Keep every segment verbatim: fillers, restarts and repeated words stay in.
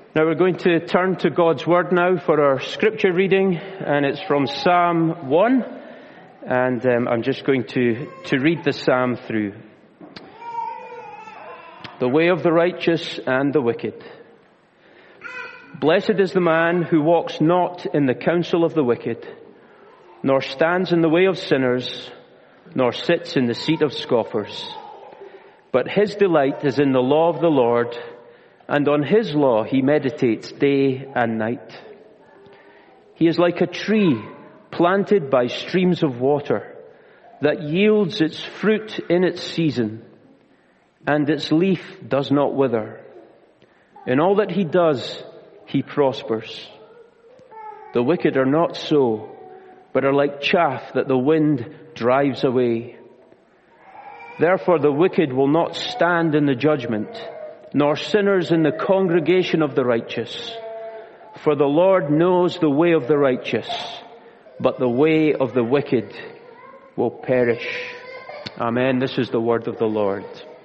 Now we're going to turn to God's Word now for our scripture reading, and it's from Psalm one, and um, I'm just going to, to read the psalm through. The way of the righteous and the wicked. Blessed is the man who walks not in the counsel of the wicked, nor stands in the way of sinners, nor sits in the seat of scoffers. But his delight is in the law of the Lord, and on his law he meditates day and night. He is like a tree planted by streams of water that yields its fruit in its season, and its leaf does not wither. In all that he does, he prospers. The wicked are not so, but are like chaff that the wind drives away. Therefore the wicked will not stand in the judgment, nor sinners in the congregation of the righteous. For the Lord knows the way of the righteous, but the way of the wicked will perish. Amen. This is the word of the Lord.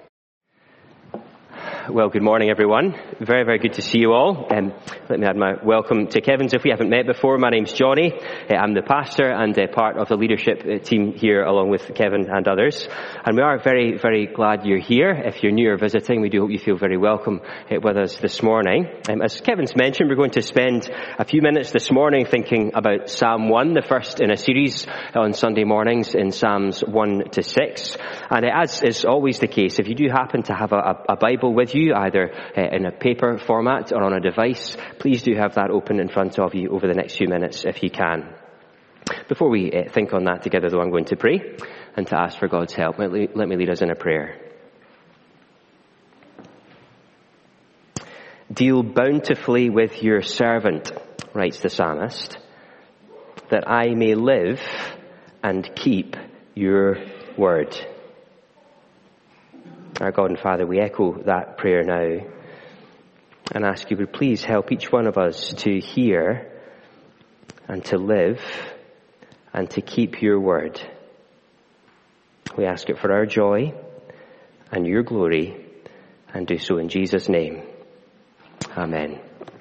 Well, good morning, everyone. Very, very good to see you all. Um, let me add my welcome to Kevin's. If we haven't met before, my name's Johnny. Uh, I'm the pastor and uh, part of the leadership uh, team here, along with Kevin and others. And we are very, very glad you're here. If you're new or visiting, we do hope you feel very welcome uh, with us this morning. Um, as Kevin's mentioned, we're going to spend a few minutes this morning thinking about Psalm one, the first in a series on Sunday mornings in Psalms one to six. And uh, as is always the case, if you do happen to have a, a, a Bible with you, either uh, in a paper format or on a device, please do have that open in front of you over the next few minutes if you can. Before we uh, think on that together, though, I'm going to pray and to ask for God's help. Let me, let me lead us in a prayer. Deal bountifully with your servant, writes the psalmist, that I may live and keep your word. Our God and Father, we echo that prayer now and ask you would please help each one of us to hear and to live and to keep your word. We ask it for our joy and your glory, and do so in Jesus' name. Amen.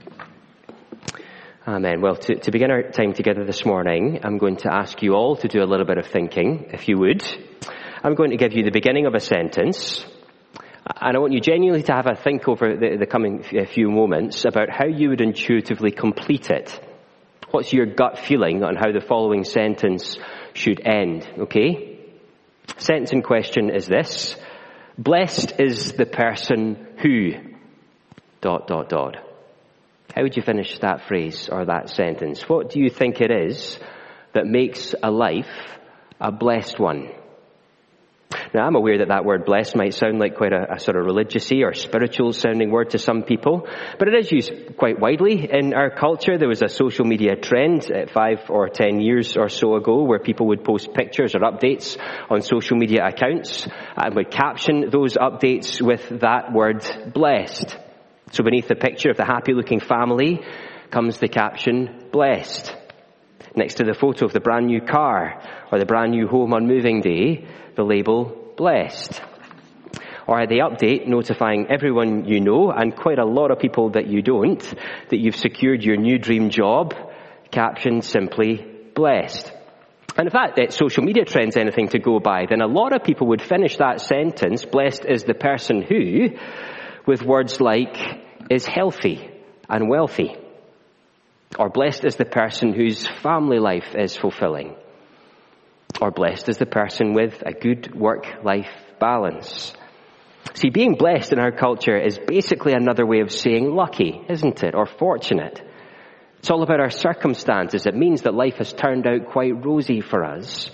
Amen. Well, to, to begin our time together this morning, I'm going to ask you all to do a little bit of thinking, if you would. I'm going to give you the beginning of a sentence, and I want you genuinely to have a think over the, the coming few moments about how you would intuitively complete it. What's your gut feeling on how the following sentence should end, okay? Sentence in question is this: blessed is the person who... dot, dot, dot. How would you finish that phrase or that sentence? What do you think it is that makes a life a blessed one? Now, I'm aware that that word blessed might sound like quite a, a sort of religious-y or spiritual-sounding word to some people, but it is used quite widely in our culture. There was a social media trend uh, five or ten years or so ago where people would post pictures or updates on social media accounts and would caption those updates with that word blessed. So beneath the picture of the happy-looking family comes the caption blessed. Next to the photo of the brand new car or the brand new home on moving day, the label blessed. Or the update notifying everyone you know, and quite a lot of people that you don't, that you've secured your new dream job, captioned simply blessed. And if that, that social media trend's anything to go by, then a lot of people would finish that sentence, blessed is the person who, with words like, is healthy and wealthy. Or blessed is the person whose family life is fulfilling. Or blessed is the person with a good work-life balance. See, being blessed in our culture is basically another way of saying lucky, isn't it? Or fortunate. It's all about our circumstances. It means that life has turned out quite rosy for us.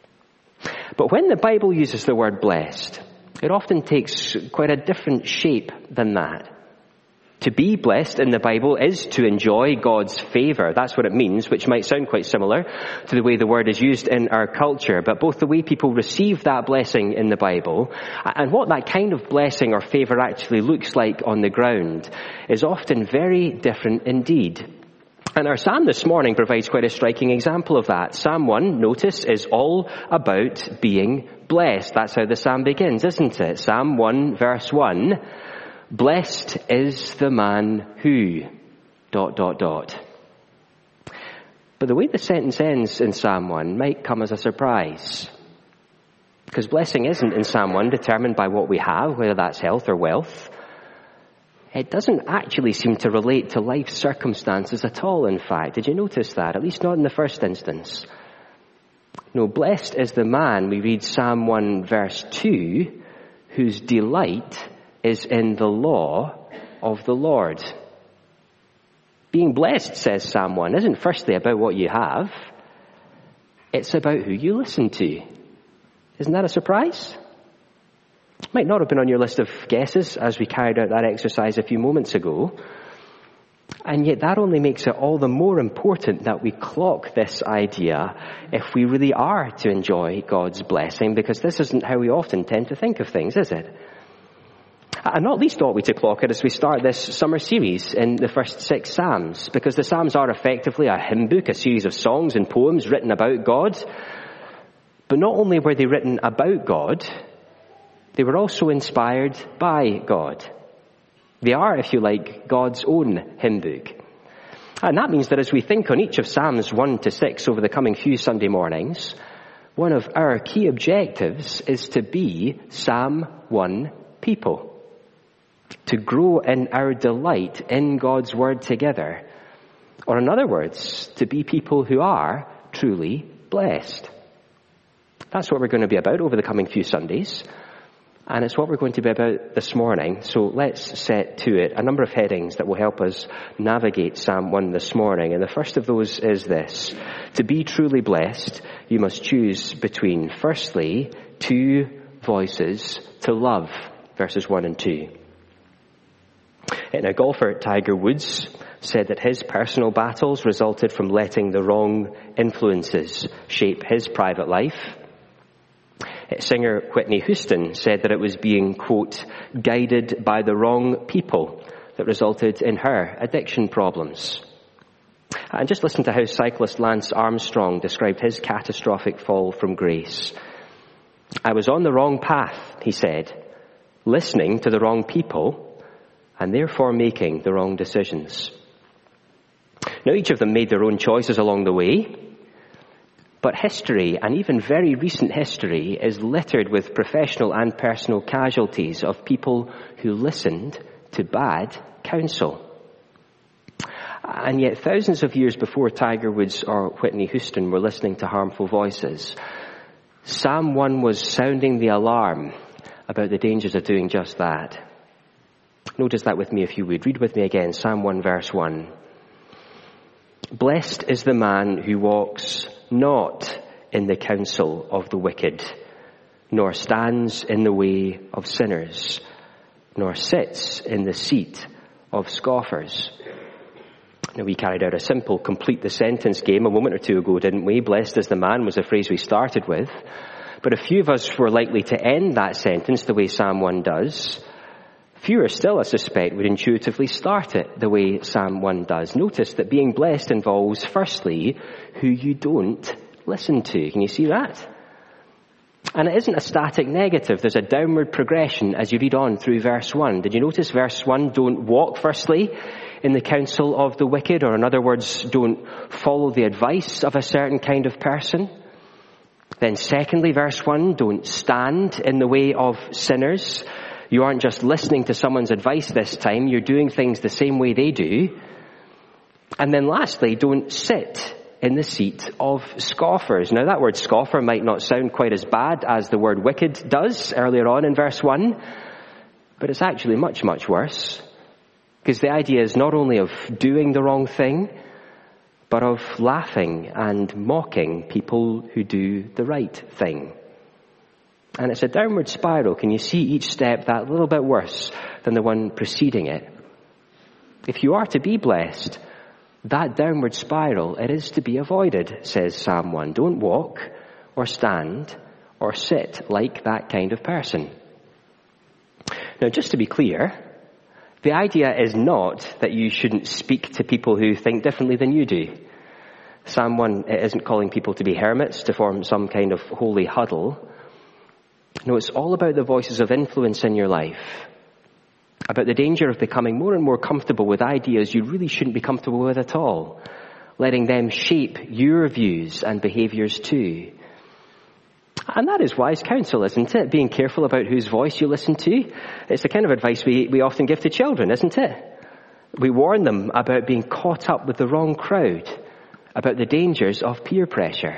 But when the Bible uses the word blessed, it often takes quite a different shape than that. To be blessed in the Bible is to enjoy God's favour. That's what it means, which might sound quite similar to the way the word is used in our culture. But both the way people receive that blessing in the Bible and what that kind of blessing or favour actually looks like on the ground is often very different indeed. And our psalm this morning provides quite a striking example of that. Psalm one, notice, is all about being blessed. That's how the psalm begins, isn't it? Psalm one, verse one. Blessed is the man who, dot, dot, dot. But the way the sentence ends in Psalm one might come as a surprise. Because blessing isn't in Psalm one determined by what we have, whether that's health or wealth. It doesn't actually seem to relate to life circumstances at all, in fact. Did you notice that? At least not in the first instance. No, blessed is the man, we read Psalm one verse two, whose delight is in the law of the Lord. Being blessed, says Psalm one, isn't firstly about what you have. It's about who you listen to. Isn't that a surprise? Might not have been on your list of guesses as we carried out that exercise a few moments ago. And yet that only makes it all the more important that we clock this idea if we really are to enjoy God's blessing, because this isn't how we often tend to think of things, is it? And not least ought we to clock it as we start this summer series in the first six Psalms, because the Psalms are effectively a hymn book, a series of songs and poems written about God. But not only were they written about God, they were also inspired by God. They are, if you like, God's own hymn book. And that means that as we think on each of Psalms one to six over the coming few Sunday mornings, one of our key objectives is to be Psalm one people. To grow in our delight in God's word together. Or in other words, to be people who are truly blessed. That's what we're going to be about over the coming few Sundays. And it's what we're going to be about this morning. So let's set to it a number of headings that will help us navigate Psalm one this morning. And the first of those is this. To be truly blessed, you must choose between, firstly, two voices to love. Verses one and two. And a golfer, Tiger Woods, said that his personal battles resulted from letting the wrong influences shape his private life. Singer Whitney Houston said that it was being, quote, guided by the wrong people that resulted in her addiction problems. And just listen to how cyclist Lance Armstrong described his catastrophic fall from grace. I was on the wrong path, he said, listening to the wrong people, and therefore making the wrong decisions. Now, each of them made their own choices along the way, but history, and even very recent history, is littered with professional and personal casualties of people who listened to bad counsel. And yet, thousands of years before Tiger Woods or Whitney Houston were listening to harmful voices, Psalm one was sounding the alarm about the dangers of doing just that. Notice that with me if you would. Read with me again, Psalm one verse one. Blessed is the man who walks not in the counsel of the wicked, nor stands in the way of sinners, nor sits in the seat of scoffers. Now, we carried out a simple complete the sentence game a moment or two ago, didn't we? Blessed is the man was the phrase we started with. But a few of us were likely to end that sentence the way Psalm one does. Fewer still, I suspect, would intuitively start it the way Psalm one does. Notice that being blessed involves, firstly, who you don't listen to. Can you see that? And it isn't a static negative. There's a downward progression as you read on through verse one. Did you notice verse one? Don't walk, firstly, in the counsel of the wicked, or in other words, don't follow the advice of a certain kind of person. Then secondly, verse one, don't stand in the way of sinners. You aren't just listening to someone's advice this time, you're doing things the same way they do. And then lastly, don't sit in the seat of scoffers. Now that word scoffer might not sound quite as bad as the word wicked does earlier on in verse one, but it's actually much, much worse. Because the idea is not only of doing the wrong thing, but of laughing and mocking people who do the right thing. And it's a downward spiral. Can you see each step that little bit worse than the one preceding it? If you are to be blessed, that downward spiral, it is to be avoided, says Psalm one. Don't walk or stand or sit like that kind of person. Now, just to be clear, the idea is not that you shouldn't speak to people who think differently than you do. Psalm one isn't calling people to be hermits, to form some kind of holy huddle. No, it's all about the voices of influence in your life. about the danger of becoming more and more comfortable with ideas you really shouldn't be comfortable with at all, letting them shape your views and behaviours too. And that is wise counsel, isn't it? Being careful about whose voice you listen to. It's the kind of advice we, we often give to children, isn't it? We warn them about being caught up with the wrong crowd, about the dangers of peer pressure.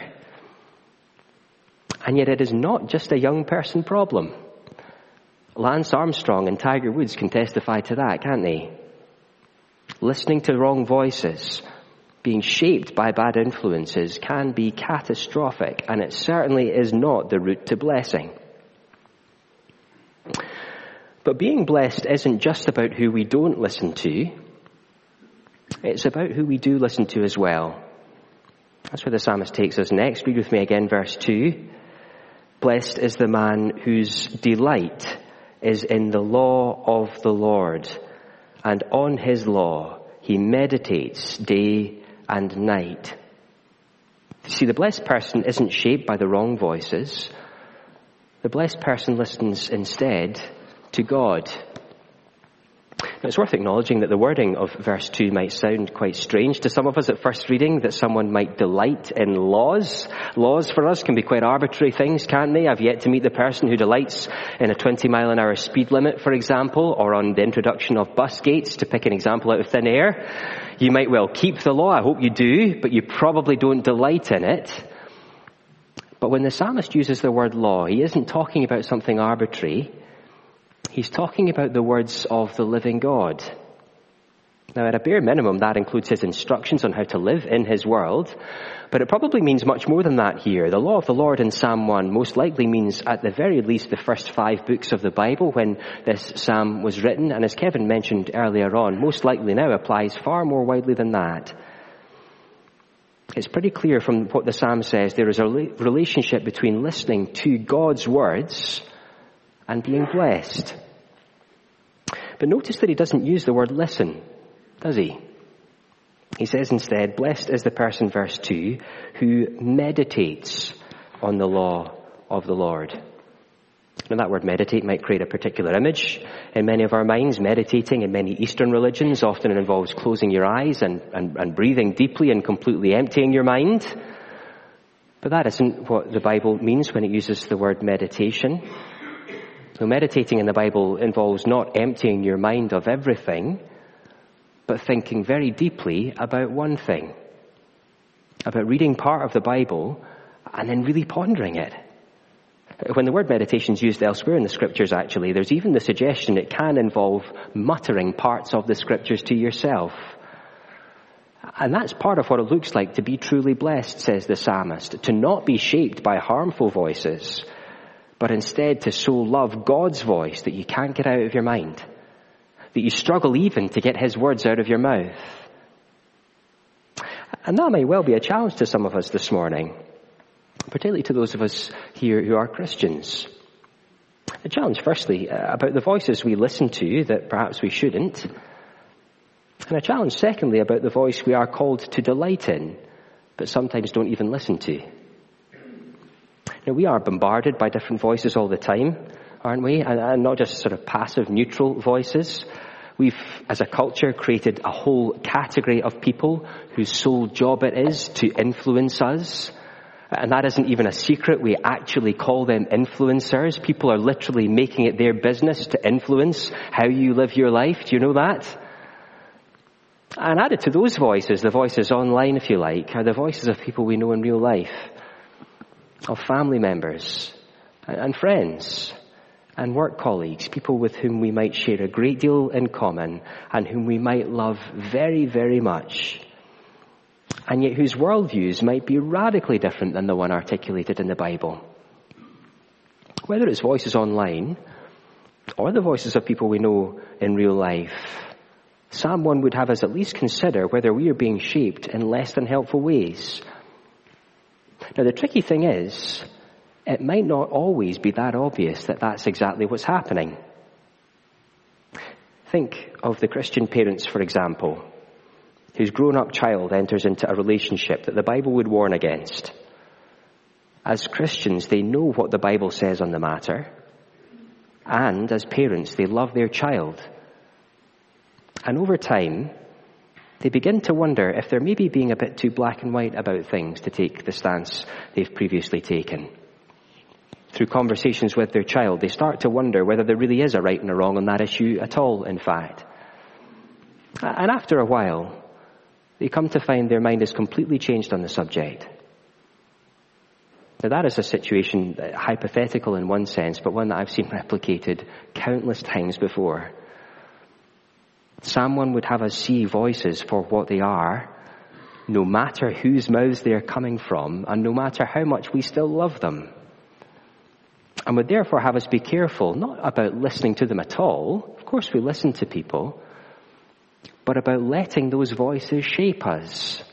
And yet it is not just a young person problem. Lance Armstrong and Tiger Woods can testify to that, can't they? Listening to wrong voices, being shaped by bad influences can be catastrophic, and it certainly is not the route to blessing. But being blessed isn't just about who we don't listen to. It's about who we do listen to as well. That's where the psalmist takes us next. Read with me again, verse two. Blessed is the man whose delight is in the law of the Lord, and on his law he meditates day and night. See, the blessed person isn't shaped by the wrong voices. The blessed person listens instead to God. Now, it's worth acknowledging that the wording of verse two might sound quite strange to some of us at first reading, that someone might delight in laws. Laws for us can be quite arbitrary things, can't they? I've yet to meet the person who delights in a twenty mile an hour speed limit, for example, or on the introduction of bus gates, to pick an example out of thin air. You might well keep the law, I hope you do, but you probably don't delight in it. But when the psalmist uses the word law, he isn't talking about something arbitrary. He's talking about the words of the living God. Now, at a bare minimum, that includes his instructions on how to live in his world, but it probably means much more than that here. The law of the Lord in Psalm one most likely means, at the very least, the first five books of the Bible when this psalm was written, and as Kevin mentioned earlier on, most likely now applies far more widely than that. It's pretty clear from what the psalm says, there is a relationship between listening to God's words and being blessed. But notice that he doesn't use the word listen, does he? He says instead, blessed is the person, verse two, who meditates on the law of the Lord. Now, that word meditate might create a particular image in many of our minds. Meditating in many Eastern religions often involves closing your eyes and, and, and breathing deeply and completely emptying your mind. But that isn't what the Bible means when it uses the word meditation. So meditating in the Bible involves not emptying your mind of everything, but thinking very deeply about one thing. About reading part of the Bible and then really pondering it. When the word meditation is used elsewhere in the scriptures, actually, there's even the suggestion it can involve muttering parts of the scriptures to yourself. And that's part of what it looks like to be truly blessed, says the psalmist, to not be shaped by harmful voices, but instead to so love God's voice that you can't get out of your mind, that you struggle even to get his words out of your mouth. And that may well be a challenge to some of us this morning, particularly to those of us here who are Christians. A challenge, firstly, about the voices we listen to that perhaps we shouldn't. And a challenge, secondly, about the voice we are called to delight in, but sometimes don't even listen to. Now, we are bombarded by different voices all the time, aren't we? And, and not just sort of passive, neutral voices. We've, as a culture, created a whole category of people whose sole job it is to influence us. And that isn't even a secret. We actually call them influencers. People are literally making it their business to influence how you live your life. Do you know that? And added to those voices, the voices online, if you like, are the voices of people we know in real life, of family members and friends and work colleagues, people with whom we might share a great deal in common and whom we might love very, very much, and yet whose worldviews might be radically different than the one articulated in the Bible. Whether it's voices online or the voices of people we know in real life, Psalm one would have us at least consider whether we are being shaped in less than helpful ways. Now, the tricky thing is, it might not always be that obvious that that's exactly what's happening. Think of the Christian parents, for example, whose grown-up child enters into a relationship that the Bible would warn against. As Christians, they know what the Bible says on the matter, and as parents, they love their child And over time, they begin to wonder if they're maybe being a bit too black and white about things to take the stance they've previously taken. Through conversations with their child, they start to wonder whether there really is a right and a wrong on that issue at all, in fact. And after a while, they come to find their mind is completely changed on the subject. Now that is a situation, uh, hypothetical in one sense, but one that I've seen replicated countless times before. Someone would have us see voices for what they are, no matter whose mouths they are coming from, and no matter how much we still love them. And would therefore have us be careful, not about listening to them at all, of course we listen to people, but about letting those voices shape us.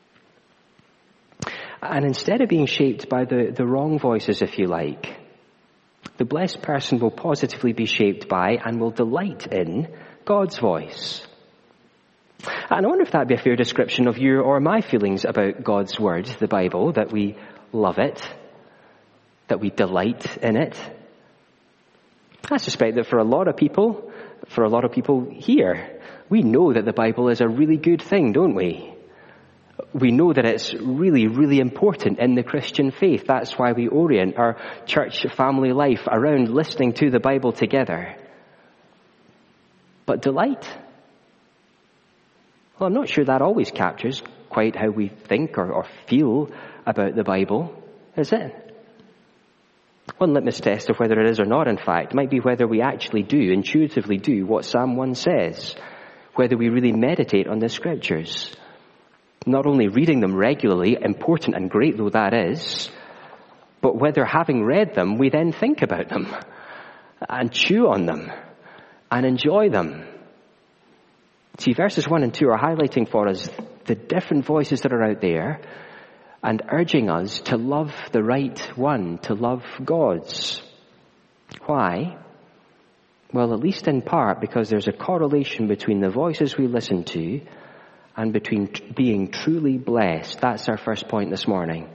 And instead of being shaped by the, the wrong voices, if you like, the blessed person will positively be shaped by and will delight in God's voice. And I wonder if that'd be a fair description of your or my feelings about God's word, the Bible, that we love it, that we delight in it. I suspect that for a lot of people, for a lot of people here, we know that the Bible is a really good thing, don't we? We know that it's really, really important in the Christian faith. That's why we orient our church family life around listening to the Bible together. But delight? Well, I'm not sure that always captures quite how we think or, or feel about the Bible, is it? One litmus test of whether it is or not, in fact, might be whether we actually do, intuitively do what Psalm one says, whether we really meditate on the scriptures. Not only reading them regularly, important and great though that is, but whether having read them, we then think about them and chew on them and enjoy them. See, verses one and two are highlighting for us the different voices that are out there and urging us to love the right one, to love God's. Why? Well, at least in part because there's a correlation between the voices we listen to and between t- being truly blessed. That's our first point this morning.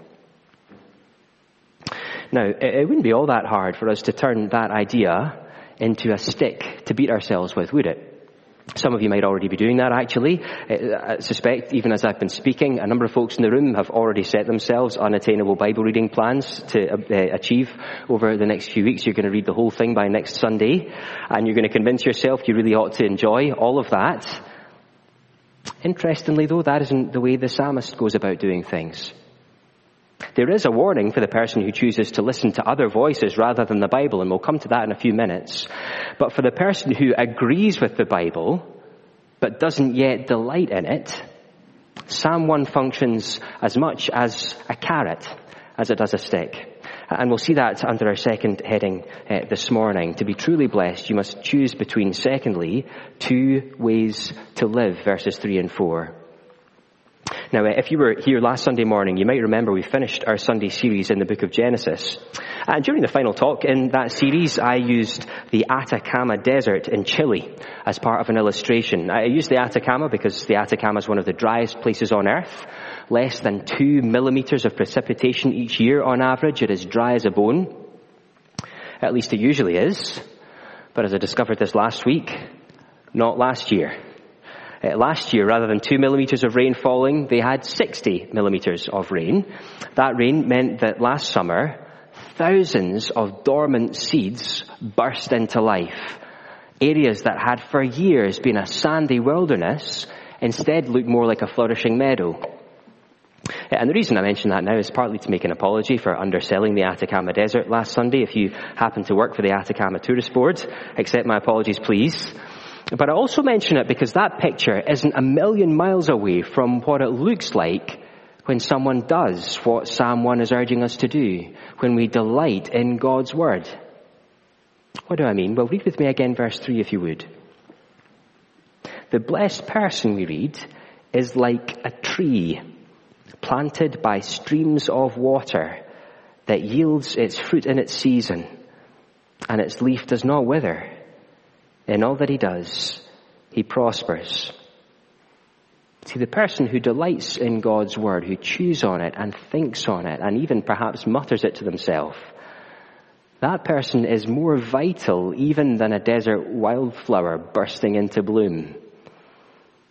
Now, it, it wouldn't be all that hard for us to turn that idea into a stick to beat ourselves with, would it? Some of you might already be doing that, actually. I suspect, even as I've been speaking, a number of folks in the room have already set themselves unattainable Bible reading plans to uh, achieve over the next few weeks. You're going to read the whole thing by next Sunday, and you're going to convince yourself you really ought to enjoy all of that. Interestingly, though, that isn't the way the psalmist goes about doing things. There is a warning for the person who chooses to listen to other voices rather than the Bible, and we'll come to that in a few minutes. But for the person who agrees with the Bible, but doesn't yet delight in it, Psalm one functions as much as a carrot as it does a stick. And we'll see that under our second heading uh, this morning. To be truly blessed, you must choose between, secondly, two ways to live, verses three and four. Now, if you were here last Sunday morning, you might remember we finished our Sunday series in the book of Genesis. And during the final talk in that series, I used the Atacama Desert in Chile as part of an illustration. I used the Atacama because the Atacama is one of the driest places on earth. Less than two millimeters of precipitation each year on average. It is dry as a bone. At least it usually is. But as I discovered this last week, not last year. Uh, last year, rather than two millimeters of rain falling, they had sixty millimeters of rain. That rain meant that last summer, thousands of dormant seeds burst into life. Areas that had for years been a sandy wilderness instead looked more like a flourishing meadow. And the reason I mention that now is partly to make an apology for underselling the Atacama Desert last Sunday. If you happen to work for the Atacama Tourist Board, accept my apologies, please. But I also mention it because that picture isn't a million miles away from what it looks like when someone does what Psalm one is urging us to do, when we delight in God's word. What do I mean? Well, read with me again verse three if you would. The blessed person, we read, is like a tree planted by streams of water that yields its fruit in its season, and its leaf does not wither. In all that he does, he prospers. See, the person who delights in God's word, who chews on it and thinks on it, and even perhaps mutters it to themselves, that person is more vital even than a desert wildflower bursting into bloom.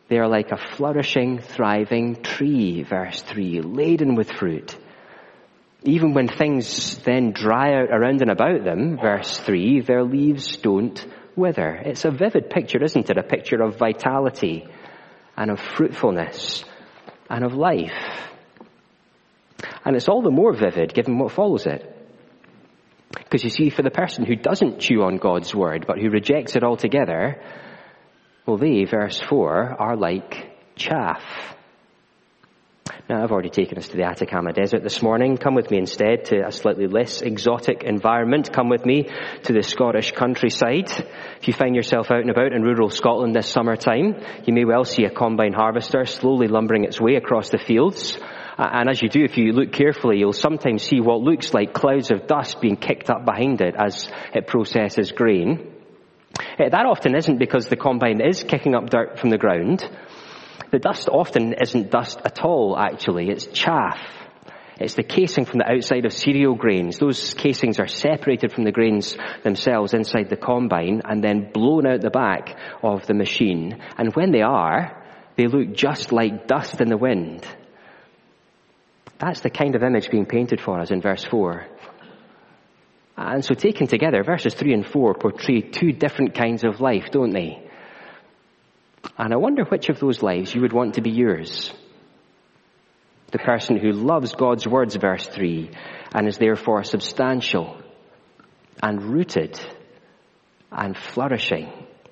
They are like a flourishing, thriving tree, verse three, laden with fruit. Even when things then dry out around and about them, verse three, their leaves don't wither. It's a vivid picture, isn't it? A picture of vitality and of fruitfulness and of life. And it's all the more vivid given what follows it. Because you see, for the person who doesn't chew on God's word, but who rejects it altogether, well, they, verse four, are like chaff. Now, I've already taken us to the Atacama Desert this morning. Come with me instead to a slightly less exotic environment. Come with me to the Scottish countryside. If you find yourself out and about in rural Scotland this summertime, you may well see a combine harvester slowly lumbering its way across the fields. And as you do, if you look carefully, you'll sometimes see what looks like clouds of dust being kicked up behind it as it processes grain. That often isn't because the combine is kicking up dirt from the ground. The dust often isn't dust at all, actually. It's chaff. It's the casing from the outside of cereal grains. Those casings are separated from the grains themselves inside the combine and then blown out the back of the machine. And when they are, they look just like dust in the wind. That's the kind of image being painted for us in verse four. And so taken together, verses three and four portray two different kinds of life, don't they? And I wonder which of those lives you would want to be yours. The person who loves God's words, verse three, and is therefore substantial and rooted and flourishing.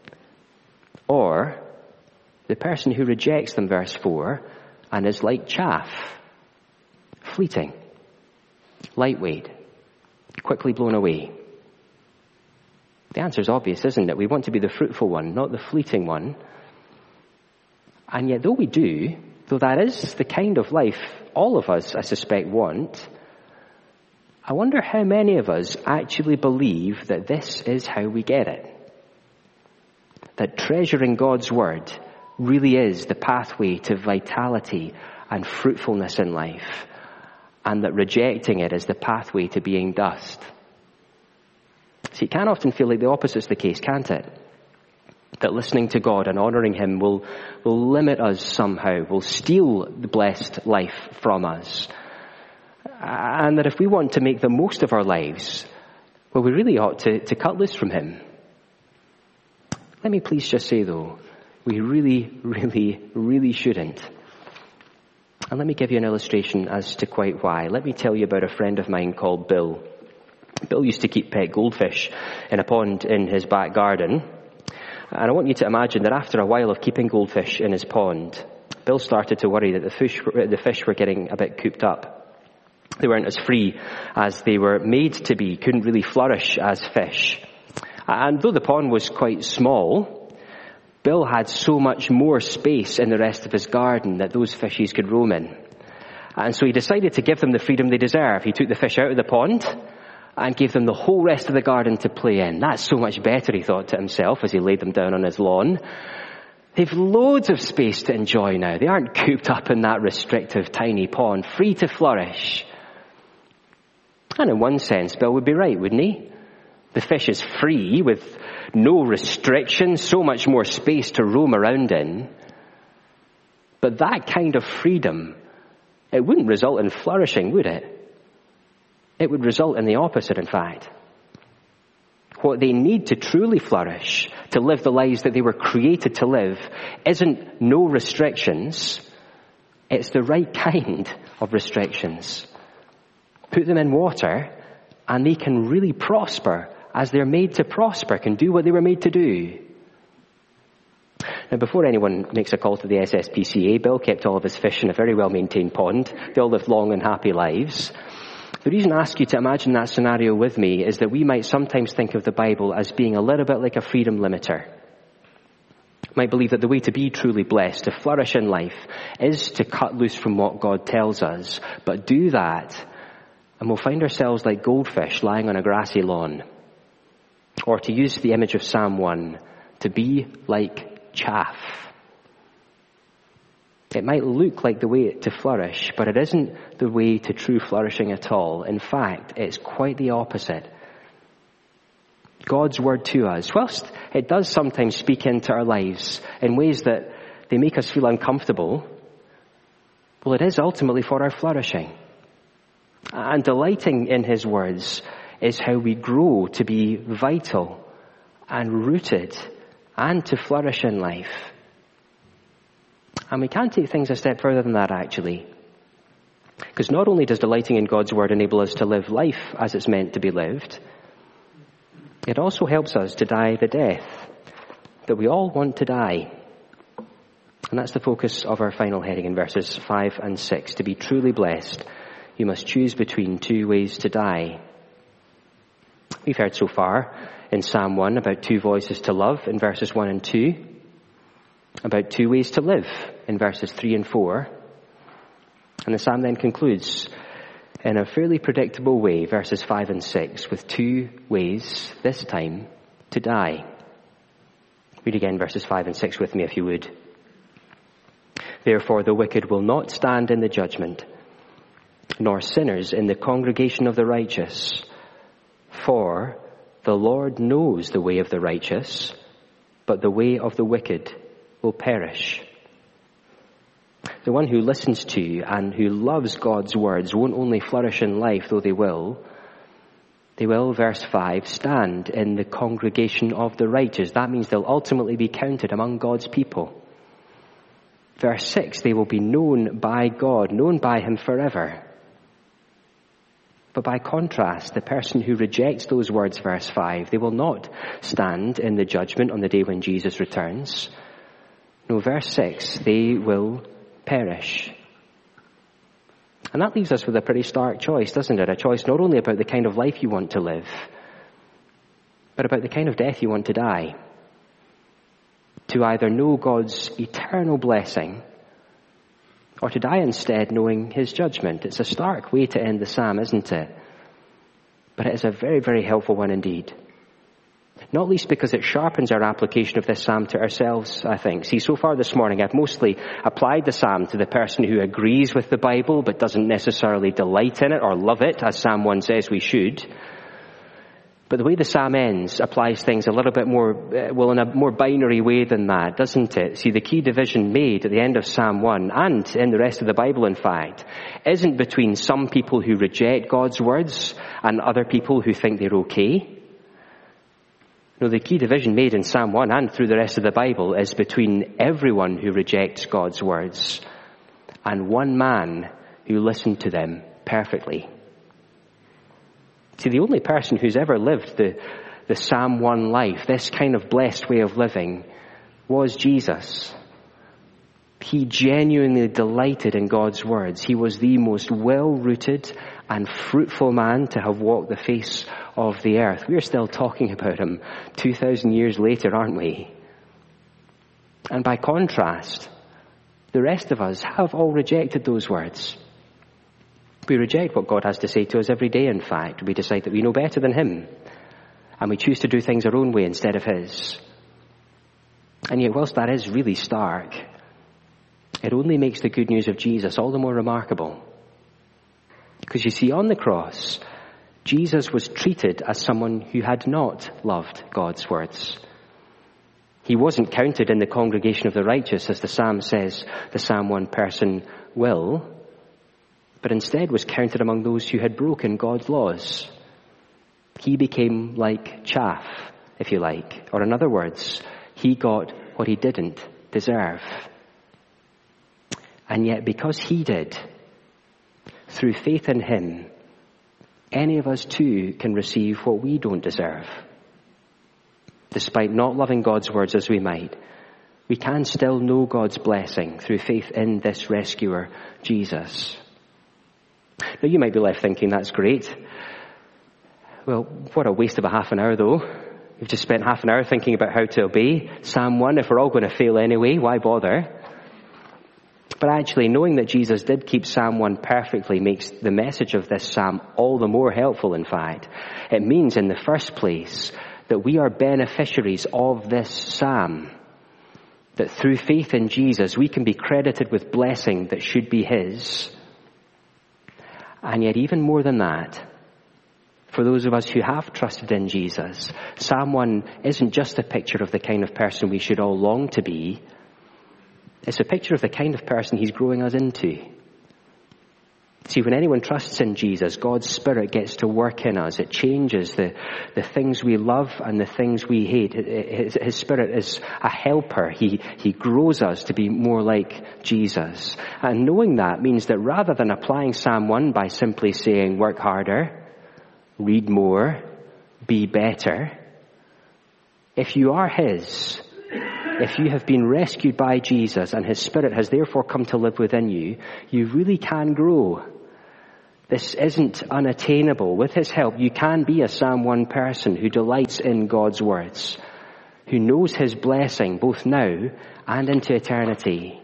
Or the person who rejects them, verse four, and is like chaff, fleeting, lightweight, quickly blown away. The answer is obvious, isn't it? We want to be the fruitful one, not the fleeting one. And yet, though we do, though that is the kind of life all of us, I suspect, want, I wonder how many of us actually believe that this is how we get it. That treasuring God's word really is the pathway to vitality and fruitfulness in life, and that rejecting it is the pathway to being dust. See, it can often feel like the opposite's the case, can't it? That listening to God and honouring him will, will limit us somehow, will steal the blessed life from us. And that if we want to make the most of our lives, well, we really ought to, to cut loose from him. Let me please just say, though, we really, really, really shouldn't. And let me give you an illustration as to quite why. Let me tell you about a friend of mine called Bill. Bill used to keep pet goldfish in a pond in his back garden. And I want you to imagine that after a while of keeping goldfish in his pond, Bill started to worry that the fish, the fish were getting a bit cooped up. They weren't as free as they were made to be, couldn't really flourish as fish. And though the pond was quite small, Bill had so much more space in the rest of his garden that those fishies could roam in. And so he decided to give them the freedom they deserve. He took the fish out of the pond and gave them the whole rest of the garden to play in. That's so much better, he thought to himself as he laid them down on his lawn. They've loads of space to enjoy now. They aren't cooped up in that restrictive tiny pond, free to flourish. And in one sense, Bill would be right, wouldn't he? The fish is free with no restrictions, so much more space to roam around in. But that kind of freedom, it wouldn't result in flourishing, would it? It would result in the opposite, in fact. What they need to truly flourish, to live the lives that they were created to live, isn't no restrictions. It's the right kind of restrictions. Put them in water, and they can really prosper as they're made to prosper, can do what they were made to do. Now, before anyone makes a call to the S S P C A, Bill kept all of his fish in a very well-maintained pond. They all lived long and happy lives. The reason I ask you to imagine that scenario with me is that we might sometimes think of the Bible as being a little bit like a freedom limiter. We might believe that the way to be truly blessed, to flourish in life, is to cut loose from what God tells us. But do that, and we'll find ourselves like goldfish lying on a grassy lawn. Or to use the image of Psalm one, to be like chaff. It might look like the way to flourish, but it isn't the way to true flourishing at all. In fact, it's quite the opposite. God's word to us, whilst it does sometimes speak into our lives in ways that they make us feel uncomfortable, well, it is ultimately for our flourishing. And delighting in his words is how we grow to be vital and rooted and to flourish in life. And we can take things a step further than that, actually. Because not only does delighting in God's word enable us to live life as it's meant to be lived, it also helps us to die the death that we all want to die. And that's the focus of our final heading in verses five and six. To be truly blessed, you must choose between two ways to die. We've heard so far in Psalm one about two voices to love in verses one and two, about two ways to live in verses three and four. And the psalm then concludes in a fairly predictable way, verses five and six, with two ways, this time, to die. Read again verses five and six with me, if you would. Therefore the wicked will not stand in the judgment, nor sinners in the congregation of the righteous. For the Lord knows the way of the righteous, but the way of the wicked will perish. The one who listens to and who loves God's words won't only flourish in life, though they will. They will, verse five, stand in the congregation of the righteous. That means they'll ultimately be counted among God's people. Verse six, they will be known by God, known by him forever. But by contrast, the person who rejects those words, verse five, they will not stand in the judgment on the day when Jesus returns. No, verse six, they will perish. And that leaves us with a pretty stark choice, doesn't it? A choice not only about the kind of life you want to live, but about the kind of death you want to die. To either know God's eternal blessing, or to die instead knowing his judgment. It's a stark way to end the psalm, isn't it? But it is a very, very helpful one indeed. Not least because it sharpens our application of this psalm to ourselves, I think. See, so far this morning, I've mostly applied the psalm to the person who agrees with the Bible, but doesn't necessarily delight in it or love it, as Psalm one says we should. But the way the psalm ends applies things a little bit more, well, in a more binary way than that, doesn't it? See, the key division made at the end of Psalm one, and in the rest of the Bible, in fact, isn't between some people who reject God's words and other people who think they're okay. No, the key division made in Psalm one and through the rest of the Bible is between everyone who rejects God's words and one man who listened to them perfectly. See, the only person who's ever lived the, the Psalm one life, this kind of blessed way of living, was Jesus. He genuinely delighted in God's words. He was the most well-rooted and fruitful man to have walked the face of the earth. We are still talking about him two thousand years later, aren't we? And by contrast, the rest of us have all rejected those words. We reject what God has to say to us every day, in fact. We decide that we know better than him, and we choose to do things our own way instead of his. And yet, whilst that is really stark, it only makes the good news of Jesus all the more remarkable. Because you see, on the cross, Jesus was treated as someone who had not loved God's words. He wasn't counted in the congregation of the righteous, as the psalm says the Psalm one person will, but instead was counted among those who had broken God's laws. He became like chaff, if you like, or in other words, he got what he didn't deserve. And yet, because he did, through faith in him, any of us too can receive what we don't deserve. Despite not loving God's words as we might, we can still know God's blessing through faith in this rescuer, Jesus. Now, you might be left thinking, that's great. Well, what a waste of a half an hour, though. We've just spent half an hour thinking about how to obey Psalm one. If we're all going to fail anyway, why bother? But actually, knowing that Jesus did keep Psalm one perfectly makes the message of this psalm all the more helpful, in fact. It means, in the first place, that we are beneficiaries of this psalm. That through faith in Jesus, we can be credited with blessing that should be his. And yet, even more than that, for those of us who have trusted in Jesus, Psalm one isn't just a picture of the kind of person we should all long to be. It's a picture of the kind of person he's growing us into. See, when anyone trusts in Jesus, God's Spirit gets to work in us. It changes the, the things we love and the things we hate. His, his Spirit is a helper. He, he grows us to be more like Jesus. And knowing that means that rather than applying Psalm one by simply saying, work harder, read more, be better, if you are his, if you have been rescued by Jesus and his Spirit has therefore come to live within you, you really can grow. This isn't unattainable. With his help, you can be a Psalm one person who delights in God's words, who knows his blessing both now and into eternity.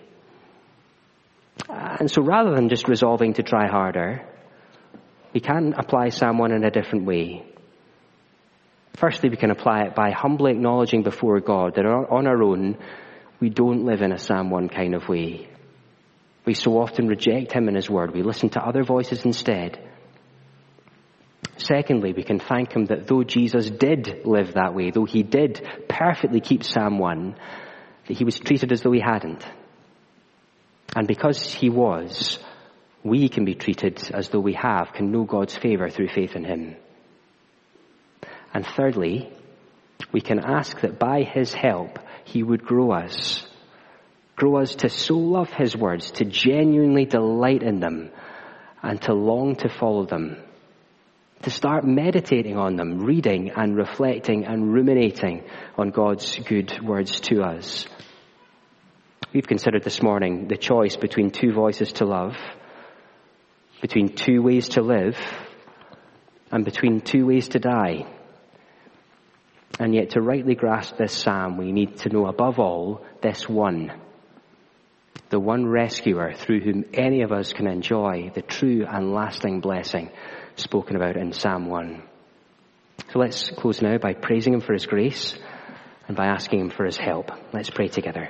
And so rather than just resolving to try harder, we can apply Psalm one in a different way. Firstly, we can apply it by humbly acknowledging before God that on our own, we don't live in a Psalm one kind of way. We so often reject him and his word. We listen to other voices instead. Secondly, we can thank him that though Jesus did live that way, though he did perfectly keep Psalm one, that he was treated as though he hadn't. And because he was, we can be treated as though we have, can know God's favour through faith in him. And thirdly, we can ask that by his help, he would grow us. Grow us to so love his words, to genuinely delight in them, and to long to follow them. To start meditating on them, reading and reflecting and ruminating on God's good words to us. We've considered this morning the choice between two voices to love, between two ways to live, and between two ways to die. And yet to rightly grasp this psalm, we need to know above all this one, the one rescuer through whom any of us can enjoy the true and lasting blessing spoken about in Psalm one. So let's close now by praising him for his grace and by asking him for his help. Let's pray together.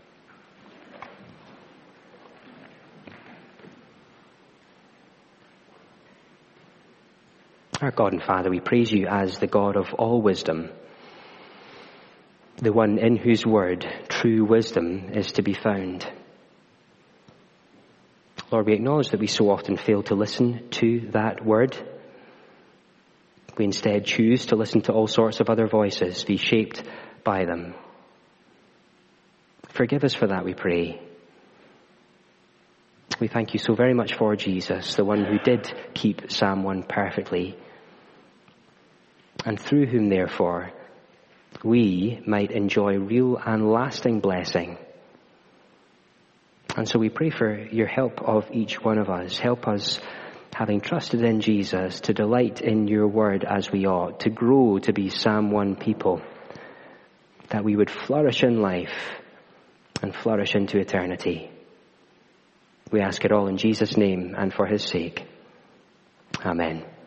Our God and Father, we praise you as the God of all wisdom, the one in whose word true wisdom is to be found. Lord, we acknowledge that we so often fail to listen to that word. We instead choose to listen to all sorts of other voices, be shaped by them. Forgive us for that, we pray. We thank you so very much for Jesus, the one who did keep Psalm one perfectly, and through whom, therefore, we might enjoy real and lasting blessing. And so we pray for your help of each one of us. Help us, having trusted in Jesus, to delight in your word as we ought, to grow to be Psalm one people, that we would flourish in life and flourish into eternity. We ask it all in Jesus' name and for his sake. Amen.